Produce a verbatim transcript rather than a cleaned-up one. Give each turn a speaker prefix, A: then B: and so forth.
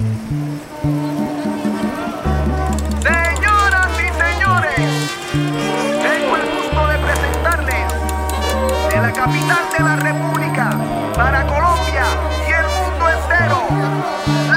A: Señoras y señores, tengo el gusto de presentarles de la capital de la República para Colombia y el mundo entero,